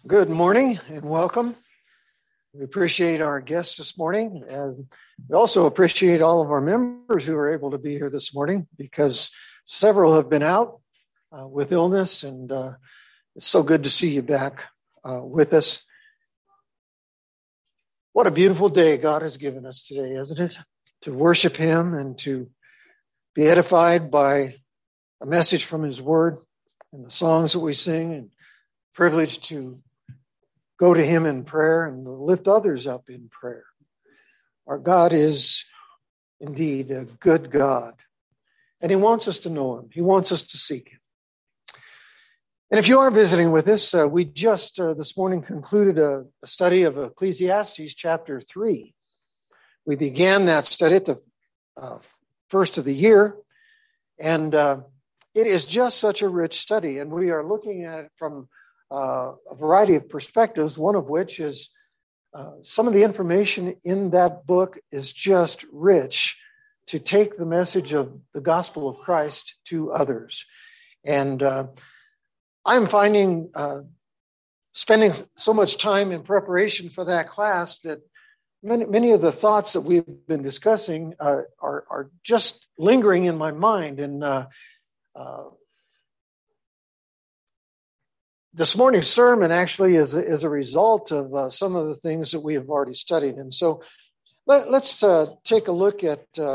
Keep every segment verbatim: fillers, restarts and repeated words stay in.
Good morning and welcome. We appreciate our guests this morning, and we also appreciate all of our members who are able to be here this morning because several have been out uh, with illness, and uh, it's so good to see you back uh, with us. What a beautiful day God has given us today, isn't it? To worship Him and to be edified by a message from His Word and the songs that we sing, and privileged to go to Him in prayer and lift others up in prayer. Our God is indeed a good God, and He wants us to know Him. He wants us to seek Him. And if you are visiting with us, uh, we just uh, this morning concluded a, a study of Ecclesiastes chapter three. We began that study at the uh, first of the year, and uh, it is just such a rich study, and we are looking at it from Uh, a variety of perspectives, one of which is uh, some of the information in that book is just rich to take the message of the gospel of Christ to others. And uh, I'm finding uh, spending so much time in preparation for that class that many, many of the thoughts that we've been discussing uh, are, are just lingering in my mind. And uh, uh, This morning's sermon actually is, is a result of uh, some of the things that we have already studied. And so let, let's uh, take a look at uh,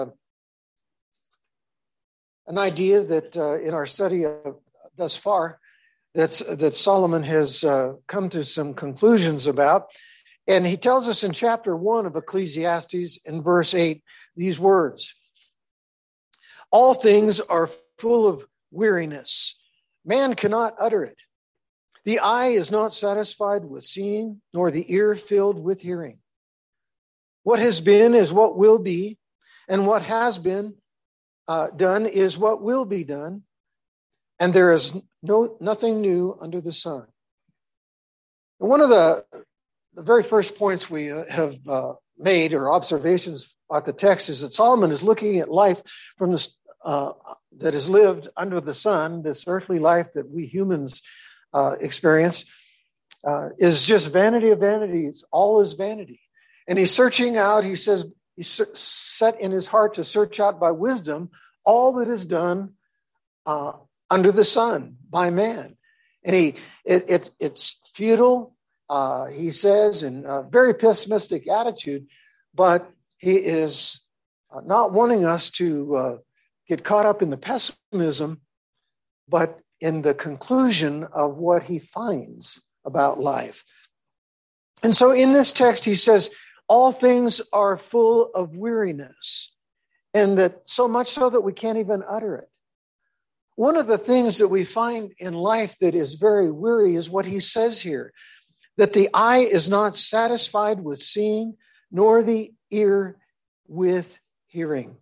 an idea that uh, in our study of, thus far that's, that Solomon has uh, come to some conclusions about. And he tells us in chapter one of Ecclesiastes in verse eight these words: "All things are full of weariness. Man cannot utter it. The eye is not satisfied with seeing, nor the ear filled with hearing. What has been is what will be, and what has been uh, done is what will be done, and there is no nothing new under the sun." And one of the, the very first points we have uh, made, or observations about the text, is that Solomon is looking at life from this uh, that is lived under the sun, this earthly life that we humans Uh, experience uh, is just vanity of vanities. All is vanity. And he's searching out, he says, he's set in his heart to search out by wisdom all that is done uh, under the sun by man. And he, it, it, it's futile, uh, he says, in a very pessimistic attitude, but he is uh, not wanting us to uh, get caught up in the pessimism, but in the conclusion of what he finds about life. And so in this text, he says, all things are full of weariness, and that so much so that we can't even utter it. One of the things that we find in life that is very weary is what he says here, that the eye is not satisfied with seeing, nor the ear with hearing.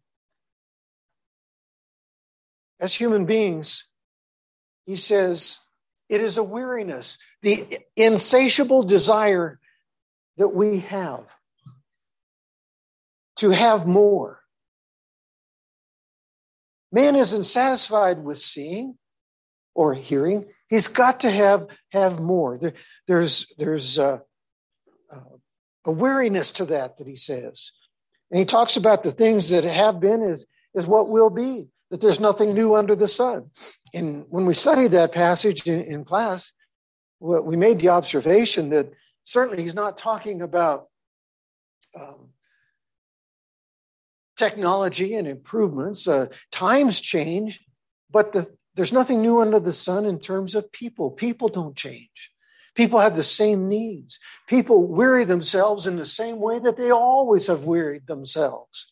As human beings, he says, it is a weariness, the insatiable desire that we have to have more. Man isn't satisfied with seeing or hearing. He's got to have, have more. There, there's there's uh, uh, a weariness to that that he says. And he talks about the things that have been is, is what will be. That there's nothing new under the sun. And when we studied that passage in, in class, we made the observation that certainly he's not talking about um, technology and improvements. Uh, times change, but the, there's nothing new under the sun in terms of people. People don't change. People have the same needs. People weary themselves in the same way that they always have wearied themselves.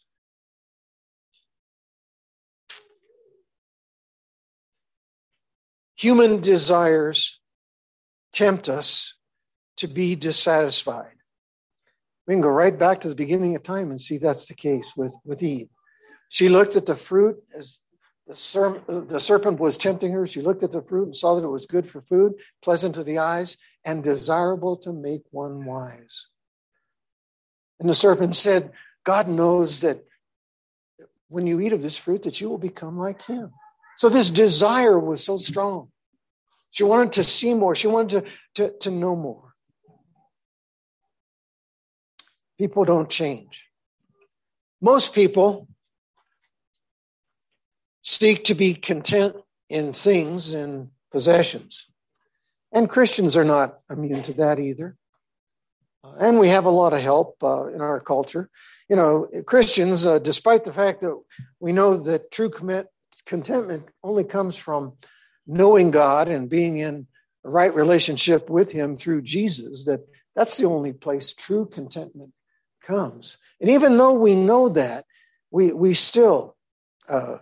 Human desires tempt us to be dissatisfied. We can go right back to the beginning of time and see that's the case with, with Eve. She looked at the fruit as the, ser- the serpent was tempting her. She looked at the fruit and saw that it was good for food, pleasant to the eyes, and desirable to make one wise. And the serpent said, God knows that when you eat of this fruit that you will become like him. So this desire was so strong. She wanted to see more. She wanted to, to, to know more. People don't change. Most people seek to be content in things and possessions. And Christians are not immune to that either. And we have a lot of help uh, in our culture. You know, Christians, uh, despite the fact that we know that true commit, contentment only comes from knowing God and being in a right relationship with him through Jesus, that that's the only place true contentment comes. And even though we know that, we, we still uh,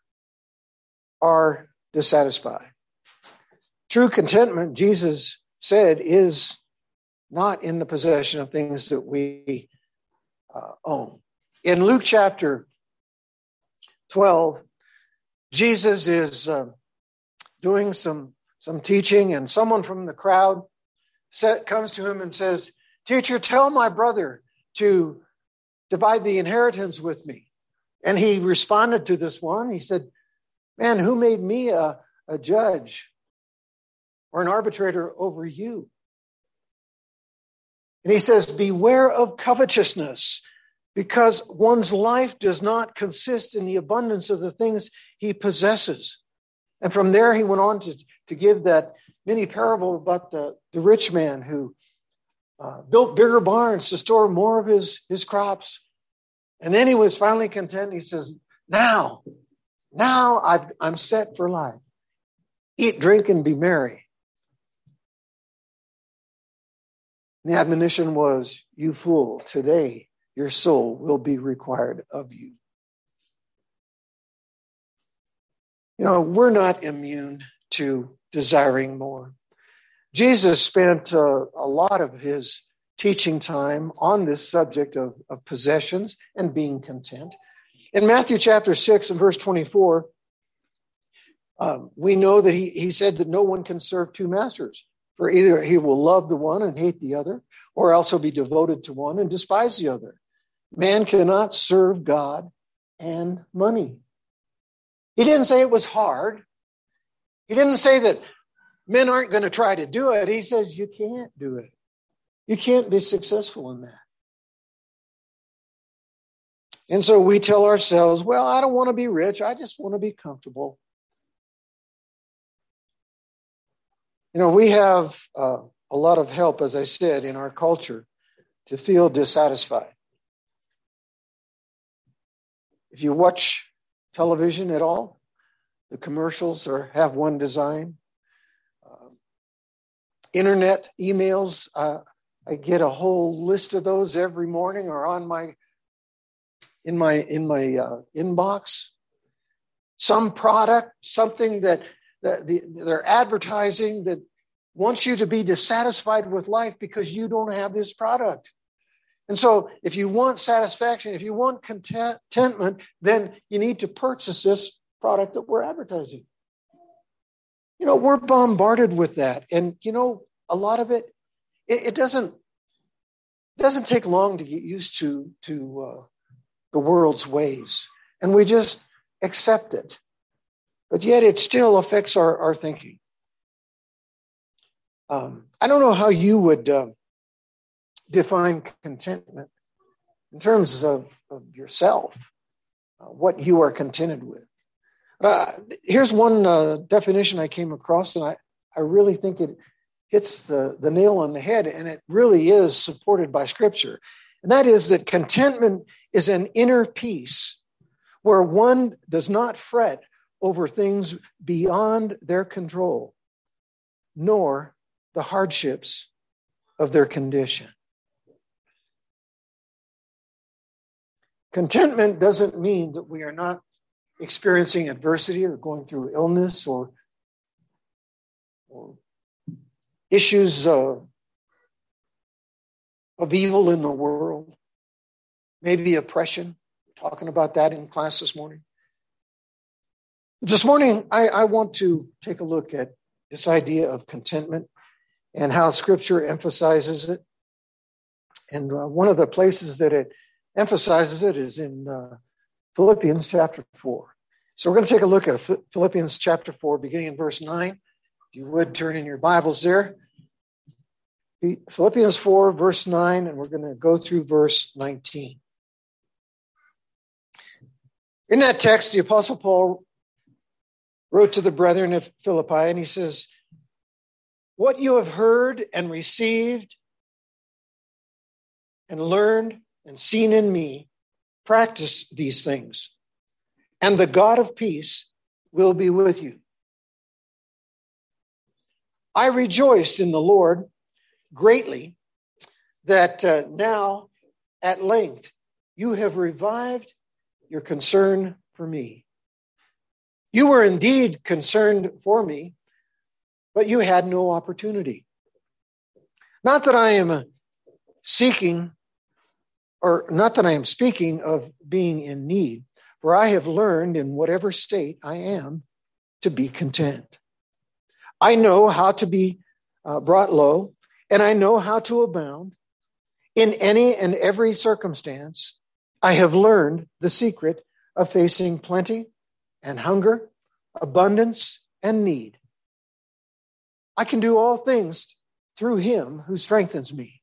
are dissatisfied. True contentment, Jesus said, is not in the possession of things that we uh, own. In Luke chapter twelve, Jesus is uh, doing some, some teaching, and someone from the crowd set, comes to him and says, "Teacher, tell my brother to divide the inheritance with me." And he responded to this one. He said, "Man, who made me a, a judge or an arbitrator over you?" And he says, "Beware of covetousness, because one's life does not consist in the abundance of the things he possesses." And from there, he went on to, to give that mini parable about the, the rich man who uh, built bigger barns to store more of his, his crops. And then he was finally content. He says, now, now I've, I'm set for life. Eat, drink, and be merry. And the admonition was, "You fool, today your soul will be required of you." You know, we're not immune to desiring more. Jesus spent uh, a lot of his teaching time on this subject of, of possessions and being content. In Matthew chapter six and verse twenty-four, um, we know that he, he said that no one can serve two masters. For either he will love the one and hate the other, or else he'll be devoted to one and despise the other. Man cannot serve God and money. He didn't say it was hard. He didn't say that men aren't going to try to do it. He says you can't do it. You can't be successful in that. And so we tell ourselves, well, I don't want to be rich. I just want to be comfortable. You know, we have uh, a lot of help, as I said, in our culture to feel dissatisfied. If you watch television at all, the commercials are have one design. Uh, internet emails, uh, I get a whole list of those every morning or on my in my in my uh, inbox. Some product, something that that the, they're advertising that wants you to be dissatisfied with life because you don't have this product. And so if you want satisfaction, if you want contentment, then you need to purchase this product that we're advertising. You know, we're bombarded with that. And, you know, a lot of it, it, it doesn't, it doesn't take long to get used to, to uh, the world's ways. And we just accept it. But yet it still affects our, our thinking. Um, I don't know how you would uh, define contentment in terms of, of yourself, uh, what you are contented with. Uh, here's one uh, definition I came across, and I, I really think it hits the, the nail on the head, and it really is supported by Scripture. And that is that contentment is an inner peace where one does not fret over things beyond their control, nor the hardships of their condition. Contentment doesn't mean that we are not experiencing adversity or going through illness or, or issues uh, of evil in the world, maybe oppression. We're talking about that in class this morning. This morning, I, I want to take a look at this idea of contentment and how Scripture emphasizes it. And uh, one of the places that it emphasizes it is in uh, Philippians chapter four. So we're going to take a look at Philippians chapter four, beginning in verse nine, If you would turn in your Bibles there. Philippians four, verse nine, and we're going to go through verse nineteen. In that text, the Apostle Paul wrote to the brethren of Philippi, and he says, "What you have heard and received and learned and seen in me, practice these things, and the God of peace will be with you. I rejoiced in the Lord greatly that uh, now at length you have revived your concern for me. You were indeed concerned for me, but you had no opportunity. Not that I am seeking, or not that I am speaking of being in need, for I have learned in whatever state I am to be content. I know how to be uh, brought low, and I know how to abound. In any and every circumstance, I have learned the secret of facing plenty and hunger, abundance and need. I can do all things through him who strengthens me.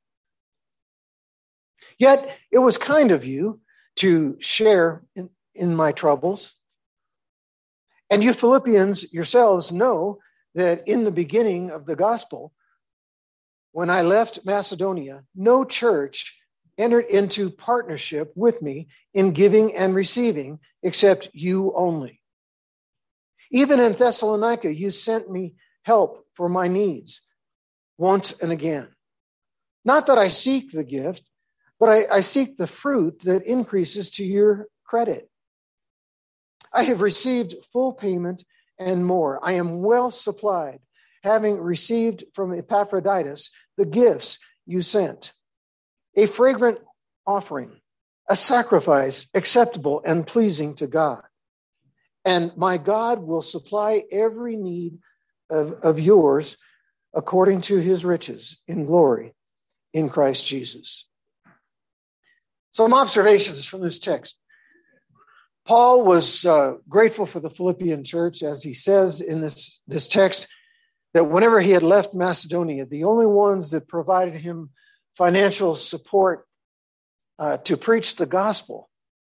Yet it was kind of you to share in, in my troubles. And you Philippians yourselves know that in the beginning of the gospel, when I left Macedonia, no church entered into partnership with me in giving and receiving except you only. Even in Thessalonica, you sent me help for my needs once and again. Not that I seek the gift, but I, I seek the fruit that increases to your credit. I have received full payment and more. I am well supplied, having received from Epaphroditus the gifts you sent, a fragrant offering, a sacrifice acceptable and pleasing to God. And my God will supply every need of, of yours according to his riches in glory in Christ Jesus." Some observations from this text. Paul was uh, grateful for the Philippian church, as he says in this, this text, that whenever he had left Macedonia, the only ones that provided him financial support uh, to preach the gospel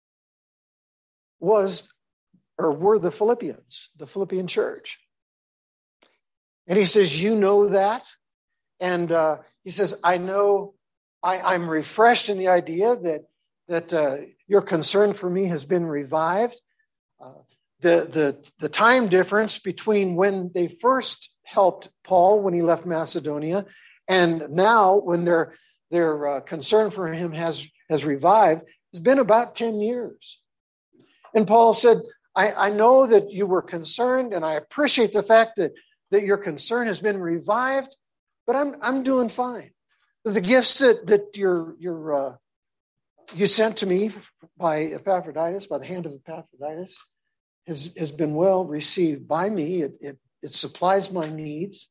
was or were the Philippians, the Philippian church. And he says, you know that. And uh, he says, I know, I, I'm refreshed in the idea that that uh, your concern for me has been revived. Uh, the, the, the time difference between when they first helped Paul when he left Macedonia and now when their, their uh, concern for him has, has revived has been about ten years. And Paul said, I, I know that you were concerned, and I appreciate the fact that, that your concern has been revived, but I'm, I'm doing fine. The gifts that, that your, your, uh, you sent to me by Epaphroditus, by the hand of Epaphroditus, has, has been well received by me. It, it, it supplies my needs.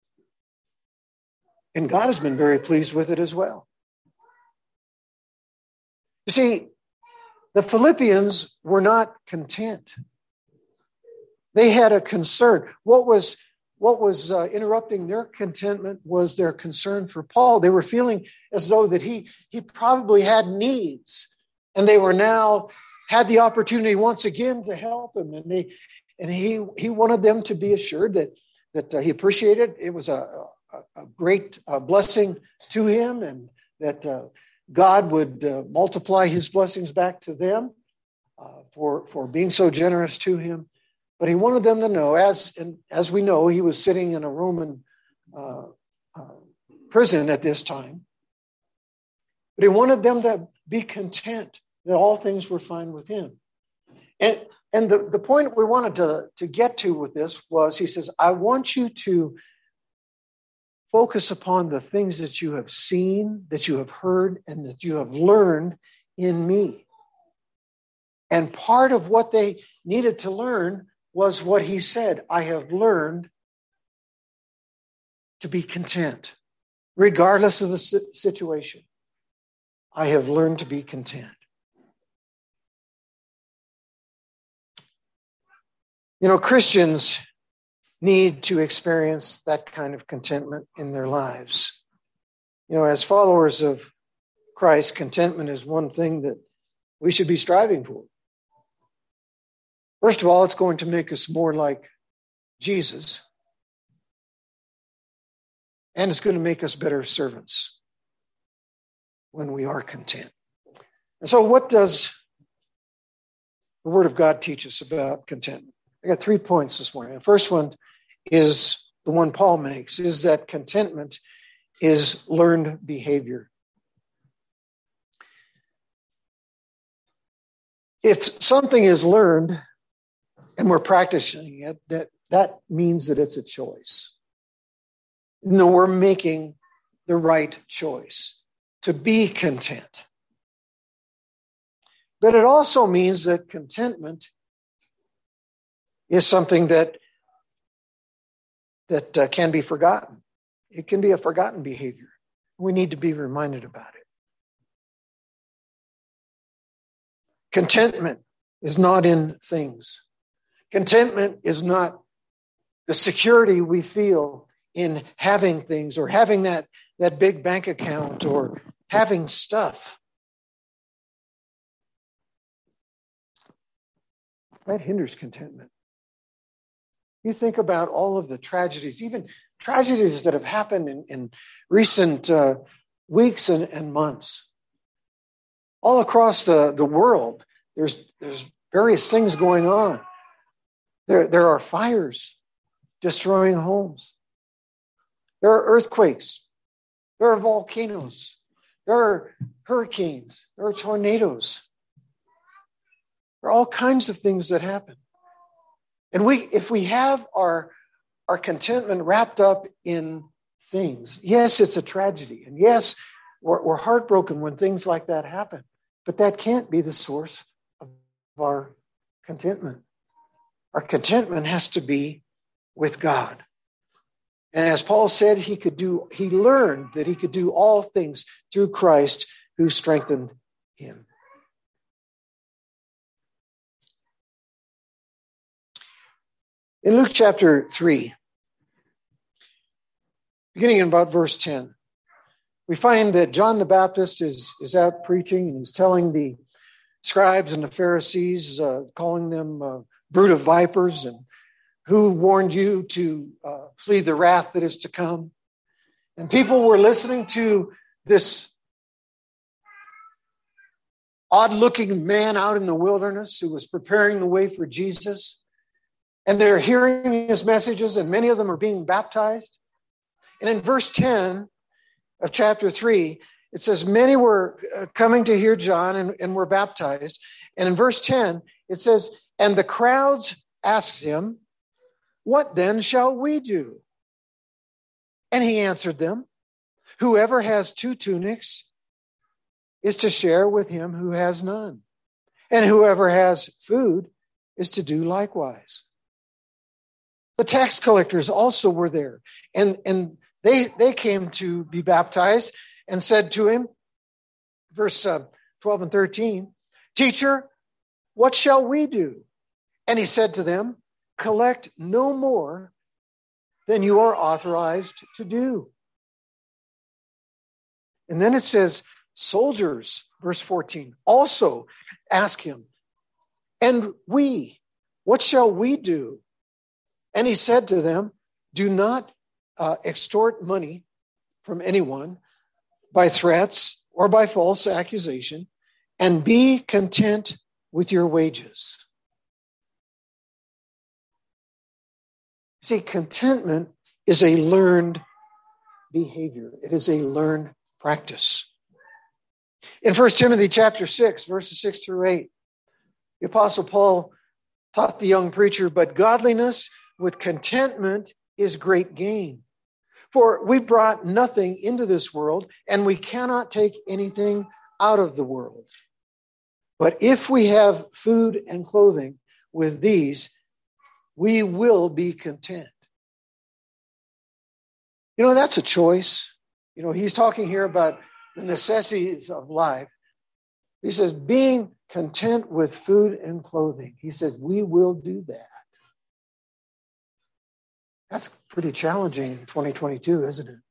And God has been very pleased with it as well. You see, the Philippians were not content. They had a concern. What was What was uh, interrupting their contentment was their concern for Paul. They were feeling as though that he, he probably had needs, and they were now had the opportunity once again to help him. And they and he he wanted them to be assured that that uh, he appreciated it was a, a, a great uh, blessing to him, and that uh, God would uh, multiply his blessings back to them uh, for for being so generous to him. But he wanted them to know, as and as we know, he was sitting in a Roman uh, uh, prison at this time. But he wanted them to be content that all things were fine with him. And and the, the point we wanted to, to get to with this was, he says, I want you to focus upon the things that you have seen, that you have heard, and that you have learned in me. And part of what they needed to learn was what he said, I have learned to be content, regardless of the situation. I have learned to be content. You know, Christians need to experience that kind of contentment in their lives. You know, as followers of Christ, contentment is one thing that we should be striving for. First of all, it's going to make us more like Jesus. And it's going to make us better servants when we are content. And so what does the Word of God teach us about contentment? I got three points this morning. The first one is the one Paul makes, is that contentment is learned behavior. If something is learned and we're practicing it, that, that means that it's a choice. No, we're making the right choice to be content. But it also means that contentment is something that, that uh, can be forgotten. It can be a forgotten behavior. We need to be reminded about it. Contentment is not in things. Contentment is not the security we feel in having things or having that, that big bank account or having stuff. That hinders contentment. You think about all of the tragedies, even tragedies that have happened in, in recent uh, weeks and, and months. All across the, the world, there's, there's various things going on. There, there are fires destroying homes. There are earthquakes. There are volcanoes. There are hurricanes. There are tornadoes. There are all kinds of things that happen. And we, if we have our, our contentment wrapped up in things, yes, it's a tragedy. And yes, we're, we're heartbroken when things like that happen. But that can't be the source of our contentment. Our contentment has to be with God. And as Paul said, he could do, he learned that he could do all things through Christ who strengthened him. In Luke chapter three, beginning in about verse ten, we find that John the Baptist is, is out preaching and he's telling the scribes and the Pharisees, uh, calling them uh, brood of vipers, and who warned you to uh, flee the wrath that is to come. And people were listening to this odd-looking man out in the wilderness who was preparing the way for Jesus. And they're hearing his messages, and many of them are being baptized. And in verse ten of chapter three, it says, many were coming to hear John and, and were baptized. And in verse ten, it says, and the crowds asked him, what then shall we do? And he answered them, whoever has two tunics is to share with him who has none. And whoever has food is to do likewise. The tax collectors also were there, and, and they, they came to be baptized and said to him, verse uh, twelve and thirteen, teacher, what shall we do? And he said to them, collect no more than you are authorized to do. And then it says, soldiers, verse fourteen, also ask him, and we, what shall we do? And he said to them, do not uh, extort money from anyone by threats or by false accusation, and be content with your wages. See, contentment is a learned behavior. It is a learned practice. In First Timothy chapter six, verses six through eight, the Apostle Paul taught the young preacher, but godliness with contentment is great gain. For we brought nothing into this world, and we cannot take anything out of the world. But if we have food and clothing, with these, we will be content. You know, that's a choice. You know, he's talking here about the necessities of life. He says, being content with food and clothing. He said, we will do that. That's pretty challenging in twenty twenty-two, isn't it?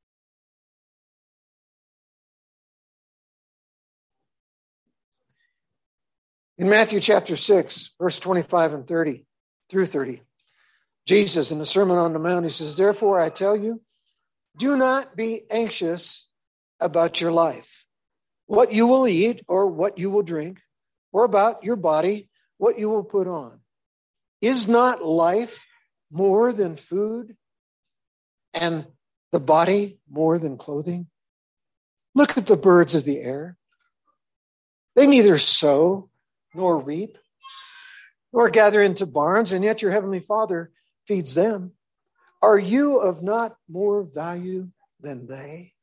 In Matthew chapter six, verse twenty-five and thirty through thirty, Jesus in the Sermon on the Mount, he says, "Therefore I tell you, do not be anxious about your life, what you will eat or what you will drink, or about your body, what you will put on. Is not life more than food, and the body more than clothing? Look at the birds of the air. They neither sow nor reap, nor gather into barns, and yet your heavenly Father feeds them. Are you of not more value than they?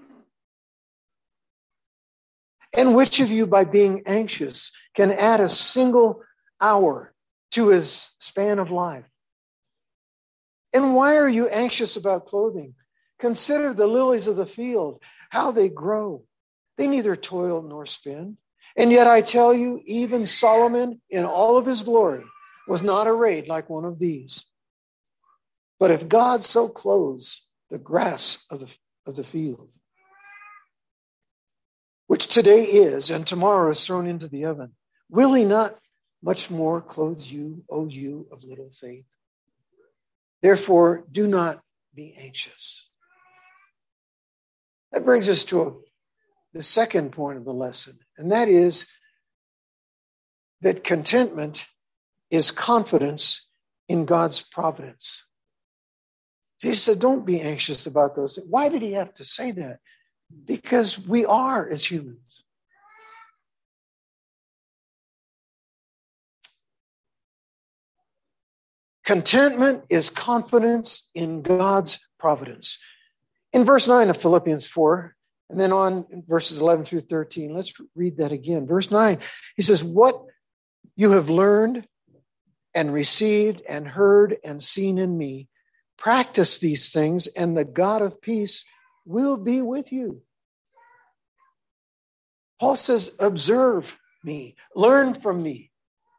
And which of you, by being anxious, can add a single hour to his span of life? And why are you anxious about clothing? Consider the lilies of the field, how they grow. They neither toil nor spin. And yet I tell you, even Solomon in all of his glory was not arrayed like one of these. But if God so clothes the grass of the, of the field, which today is and tomorrow is thrown into the oven, will he not much more clothe you, O you of little faith? Therefore, do not be anxious." That brings us to a, the second point of the lesson, and that is that contentment is confidence in God's providence. Jesus said, don't be anxious about those things. Why did he have to say that? Because we are as humans. Contentment is confidence in God's providence. In verse nine of Philippians four, and then on in verses eleven through thirteen, let's read that again. Verse nine, he says, "What you have learned and received and heard and seen in me, practice these things, and the God of peace will be with you." Paul says, observe me, learn from me.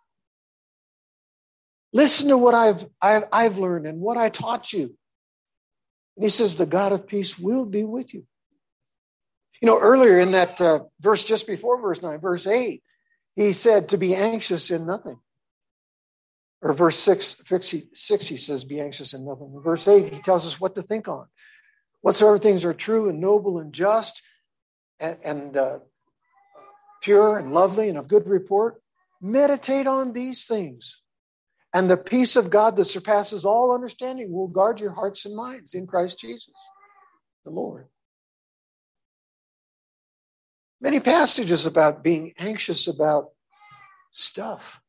Listen to what I've, I've, I've learned and what I taught you. And he says, the God of peace will be with you. You know, earlier in that uh, verse just before verse nine, verse eight, he said to be anxious in nothing. Or verse six, six, he says, be anxious in nothing. In verse eight, he tells us what to think on. Whatsoever things are true and noble and just and, and uh, pure and lovely and of good report, meditate on these things. And the peace of God that surpasses all understanding will guard your hearts and minds in Christ Jesus, the Lord. Many passages about being anxious about stuff.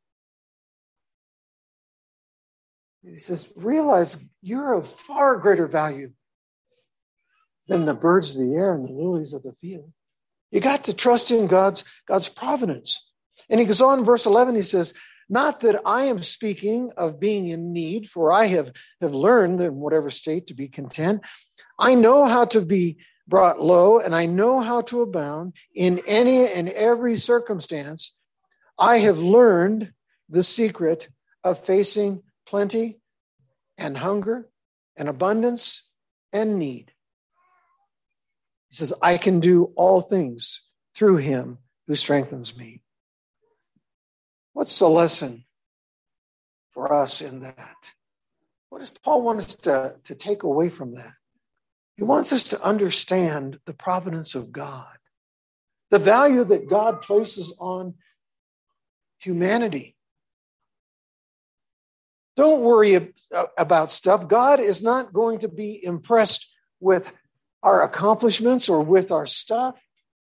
He says, realize you're of far greater value than the birds of the air and the lilies of the field. You got to trust in God's, God's providence. And he goes on in verse eleven, he says, not that I am speaking of being in need, for I have, have learned in whatever state to be content. I know how to be brought low, and I know how to abound in any and every circumstance. I have learned the secret of facing plenty and hunger and abundance and need. He says, I can do all things through him who strengthens me. What's the lesson for us in that? What does Paul want us to, to take away from that? He wants us to understand the providence of God, the value that God places on humanity. Don't worry about stuff. God is not going to be impressed with our accomplishments or with our stuff.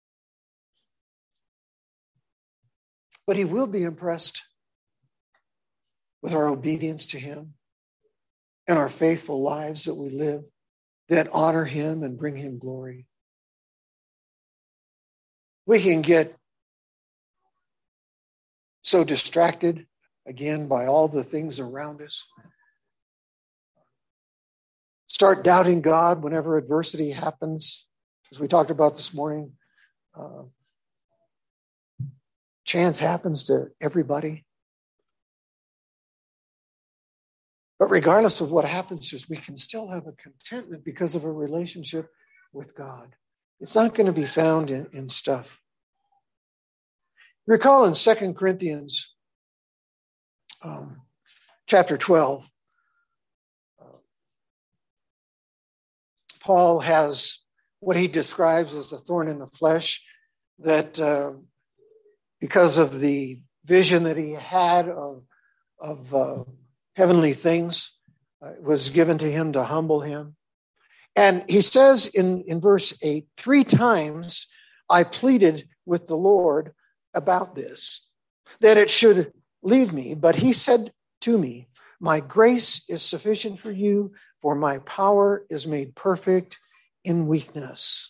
But he will be impressed with our obedience to him and our faithful lives that we live that honor him and bring him glory. We can get so distracted, again, by all the things around us. Start doubting God whenever adversity happens, as we talked about this morning. Uh, chance happens to everybody. But regardless of what happens to us, we can still have a contentment because of a relationship with God. It's not going to be found in, in stuff. Recall in Second Corinthians um, chapter twelve, uh, Paul has what he describes as a thorn in the flesh, that uh, because of the vision that he had of, of uh, heavenly things, uh, was given to him to humble him. And he says in, in verse eight, three times I pleaded with the Lord about this, that it should leave me. But he said to me, my grace is sufficient for you, for my power is made perfect in weakness.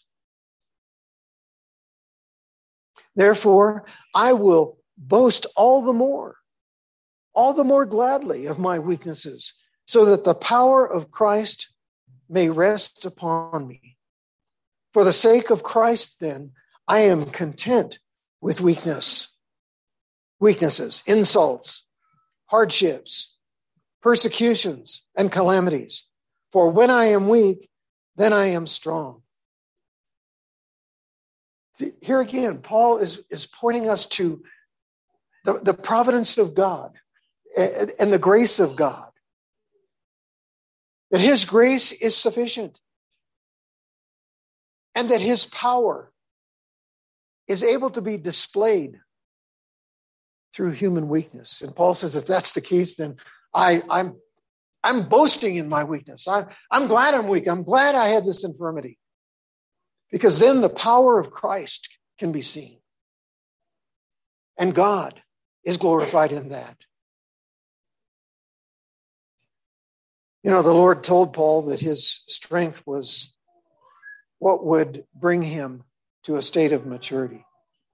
Therefore, I will boast all the more, all the more gladly of my weaknesses, so that the power of Christ may rest upon me. For the sake of Christ, then, I am content with weakness, weaknesses, insults, hardships, persecutions, and calamities. For when I am weak, then I am strong. See, here again, Paul is, is pointing us to the, the providence of God and, and the grace of God. That his grace is sufficient. And that his power is able to be displayed through human weakness. And Paul says, if that's the case, then I, I'm, I'm boasting in my weakness. I, I'm glad I'm weak. I'm glad I had this infirmity. Because then the power of Christ can be seen. And God is glorified in that. You know, the Lord told Paul that his strength was what would bring him to a state of maturity.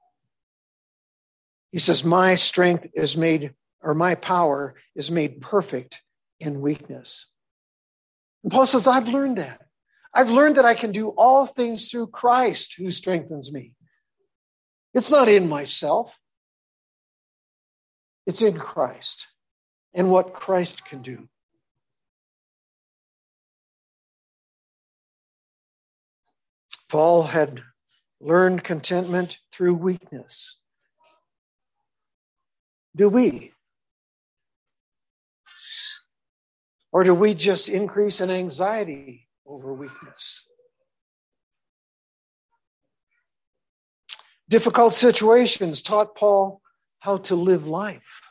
He says, my strength is made, or my power is made perfect in weakness. And Paul says, I've learned that. I've learned that I can do all things through Christ who strengthens me. It's not in myself. It's in Christ and what Christ can do. Paul had learned contentment through weakness. Do we? Or do we just increase in anxiety over weakness? Difficult situations taught Paul how to live life.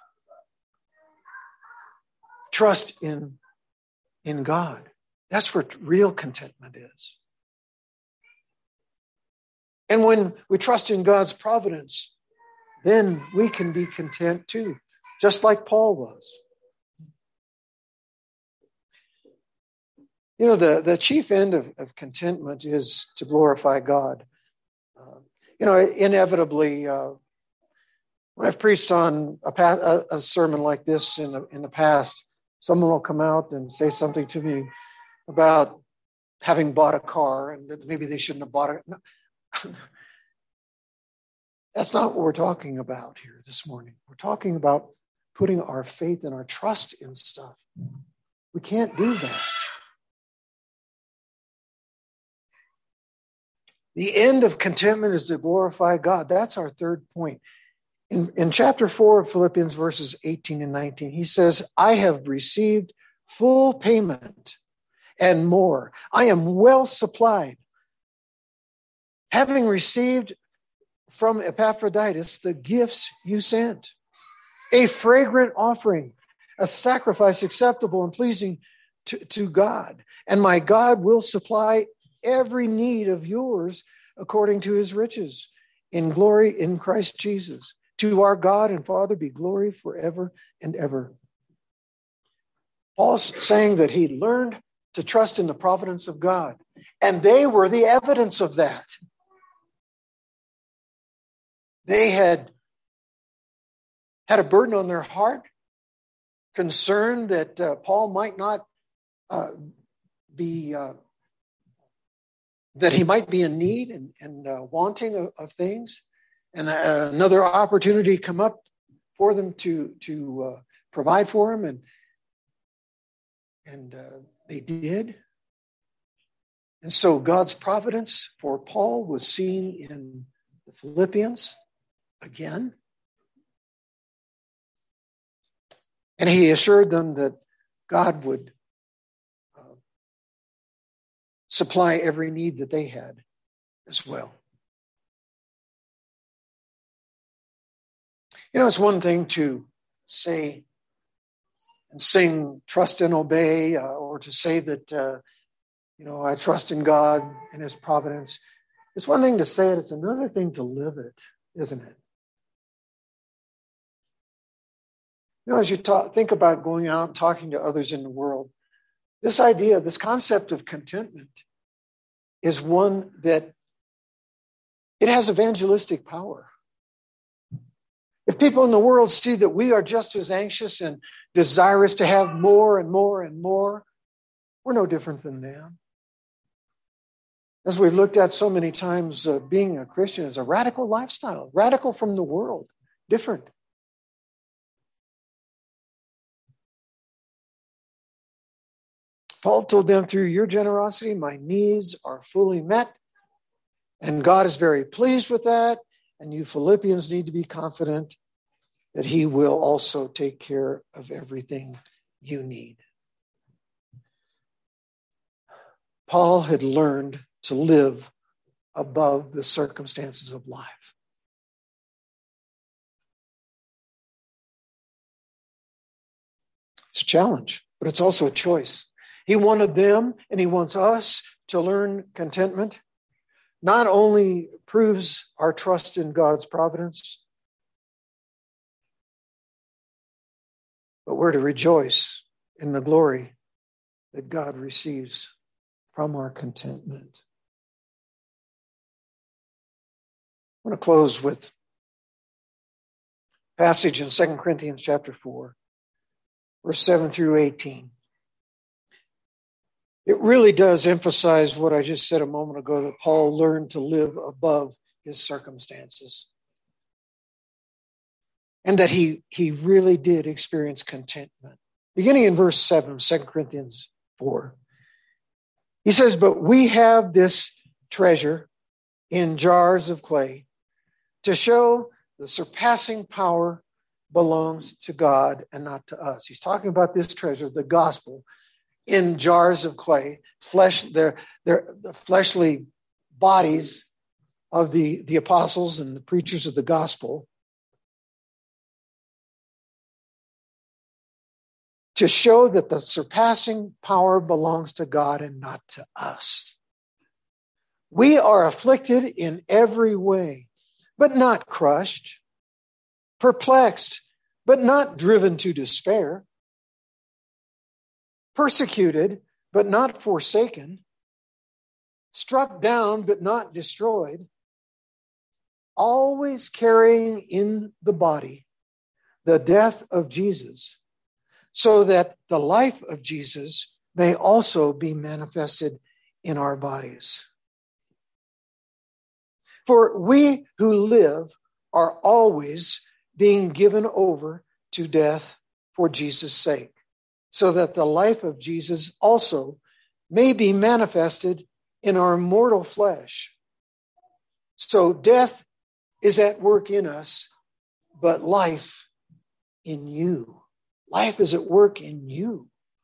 Trust in, in God. That's where real contentment is. And when we trust in God's providence, then we can be content too, just like Paul was. You know, the, the chief end of, of contentment is to glorify God. Uh, you know, inevitably, uh, when I've preached on a, a, a sermon like this in the, in the past, someone will come out and say something to me about having bought a car and that maybe they shouldn't have bought it. No. That's not what we're talking about here this morning. We're talking about putting our faith and our trust in stuff. We can't do that. The end of contentment is to glorify God. That's our third point. In, in chapter four of Philippians, verses eighteen and nineteen, he says, I have received full payment and more. I am well supplied, having received from Epaphroditus the gifts you sent, a fragrant offering, a sacrifice acceptable and pleasing to, to God. And my God will supply every need of yours according to his riches in glory in Christ Jesus. To our God and Father be glory forever and ever. Paul's saying that he learned to trust in the providence of God, and they were the evidence of that. They had had a burden on their heart, concerned that uh, Paul might not uh, be, uh, that he might be in need and, and uh, wanting of, of things, and uh, another opportunity come up for them to, to uh, provide for him. And And uh, they did. And so God's providence for Paul was seen in the Philippians again. And he assured them that God would uh, supply every need that they had as well. You know, it's one thing to say and sing, trust and obey, uh, or to say that, uh, you know, I trust in God and his providence. It's one thing to say it. It's another thing to live it, isn't it? You know, as you talk, think about going out and talking to others in the world, this idea, this concept of contentment is one that it has evangelistic power. If people in the world see that we are just as anxious and desirous to have more and more and more, we're no different than them. As we've looked at so many times, uh, being a Christian is a radical lifestyle, radical from the world, different. Paul told them, through your generosity, my needs are fully met. And God is very pleased with that. And you Philippians need to be confident that he will also take care of everything you need. Paul had learned to live above the circumstances of life. It's a challenge, but it's also a choice. He wanted them, and he wants us to learn contentment. Not only proves our trust in God's providence, but we're to rejoice in the glory that God receives from our contentment. I want to close with a passage in Second Corinthians chapter four, verse seven through eighteen. It really does emphasize what I just said a moment ago, that Paul learned to live above his circumstances. And that he, he really did experience contentment. Beginning in verse seven of Second Corinthians four. He says, but we have this treasure in jars of clay to show the surpassing power belongs to God and not to us. He's talking about this treasure, the gospel, in jars of clay, flesh, they're, they're the fleshly bodies of the, the apostles and the preachers of the gospel, to show that the surpassing power belongs to God and not to us. We are afflicted in every way, but not crushed, perplexed, but not driven to despair, persecuted, but not forsaken, struck down, but not destroyed, always carrying in the body the death of Jesus, so that the life of Jesus may also be manifested in our bodies. For we who live are always being given over to death for Jesus' sake, so that the life of Jesus also may be manifested in our mortal flesh. So death is at work in us, but life in you. Life is at work in you.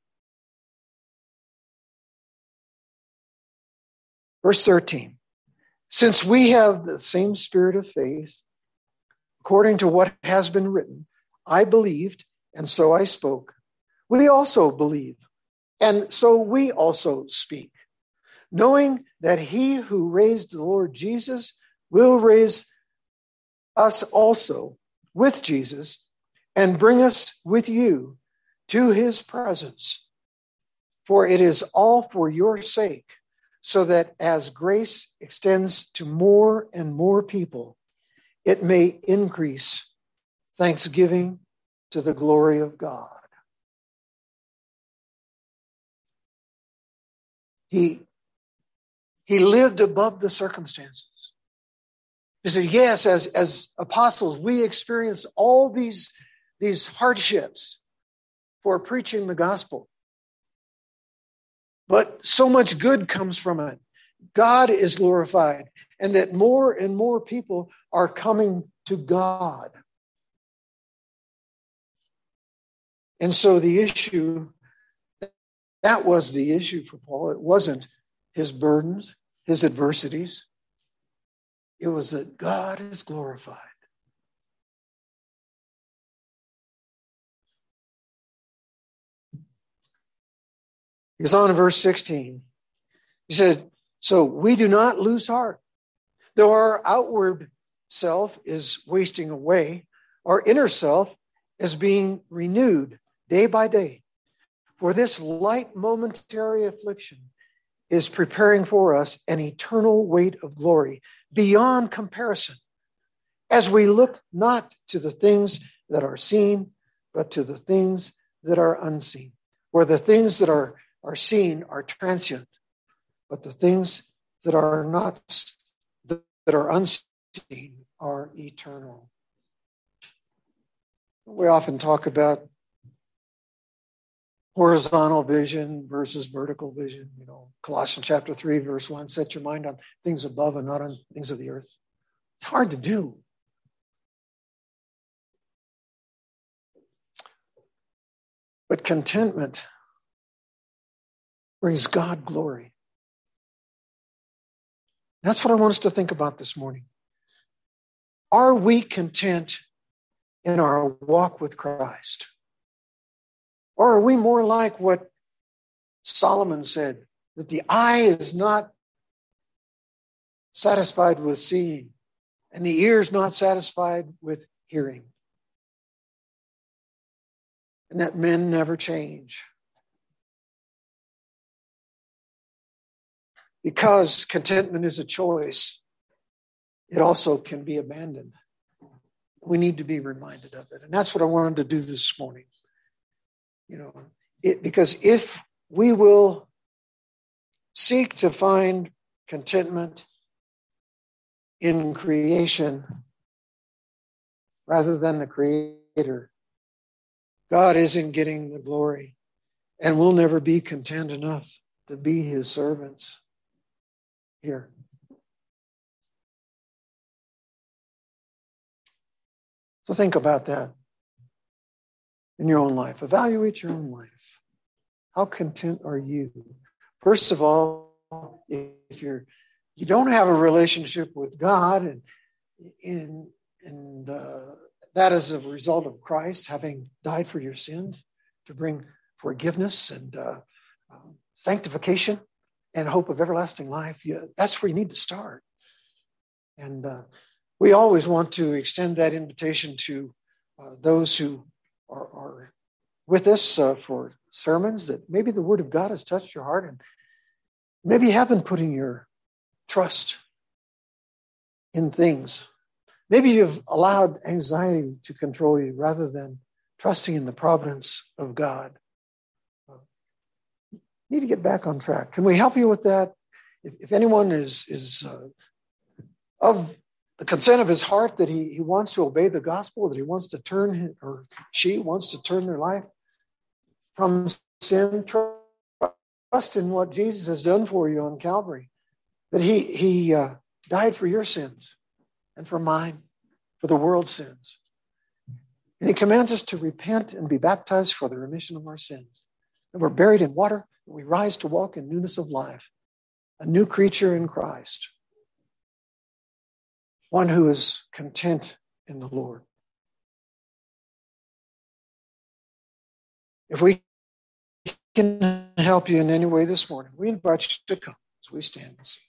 Verse thirteen. Since we have the same spirit of faith, according to what has been written, I believed, and so I spoke. We also believe, and so we also speak, knowing that he who raised the Lord Jesus will raise us also with Jesus and bring us with you to his presence. For it is all for your sake, so that as grace extends to more and more people, it may increase thanksgiving to the glory of God. He, he lived above the circumstances. He said, yes, as, as apostles, we experience all these, these hardships for preaching the gospel. but so much good comes from it. God is glorified, and that more and more people are coming to God. And so the issue, that was the issue for Paul. It wasn't his burdens, his adversities. It was that God is glorified. He's on in verse sixteen. He said, so we do not lose heart. Though our outward self is wasting away, our inner self is being renewed day by day. For this light momentary affliction is preparing for us an eternal weight of glory beyond comparison, as we look not to the things that are seen, but to the things that are unseen. For the things that are, are seen are transient, but the things that are not, that are unseen are eternal. We often talk about horizontal vision versus vertical vision. You know, Colossians chapter three, verse one, set your mind on things above and not on things of the earth. It's hard to do. But contentment brings God glory. That's what I want us to think about this morning. Are we content in our walk with Christ? Or are we more like what Solomon said, that the eye is not satisfied with seeing, and the ear is not satisfied with hearing, and that men never change? Because contentment is a choice, it also can be abandoned. We need to be reminded of it. And that's what I wanted to do this morning. You know, it, because if we will seek to find contentment in creation rather than the Creator, God isn't getting the glory, and we'll never be content enough to be His servants here. So think about that in your own life. Evaluate your own life. How content are you? First of all, if you're you don't have a relationship with God, and in and uh, that is a result of Christ having died for your sins to bring forgiveness and uh, um, sanctification and hope of everlasting life. You, that's where you need to start. And uh, we always want to extend that invitation to uh, those who are, are with us uh, for sermons, that maybe the Word of God has touched your heart, and maybe you have been putting your trust in things. Maybe you've allowed anxiety to control you rather than trusting in the providence of God. You need to get back on track. Can we help you with that? If, if anyone is, is uh, of the consent of his heart that he, he wants to obey the gospel, that he wants to turn, his, or she wants to turn their life from sin, trust in what Jesus has done for you on Calvary, that he, he uh, died for your sins and for mine, for the world's sins. And he commands us to repent and be baptized for the remission of our sins. And we're buried in water, and we rise to walk in newness of life, a new creature in Christ, one who is content in the Lord. If we can help you in any way this morning, we invite you to come as we stand and sing.